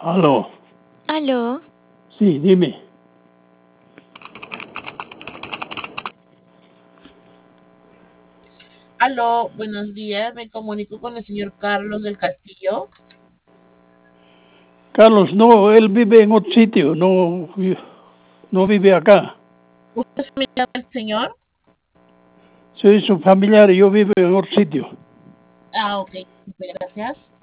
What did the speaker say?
Aló. Aló. Sí, dime. Aló, buenos días. Me comunico con el señor Carlos del Castillo. Carlos, no, él vive en otro sitio, no vive acá. ¿Usted es familiar del señor? Soy su familiar y yo vivo en otro sitio. Ah, ok. Muchas gracias.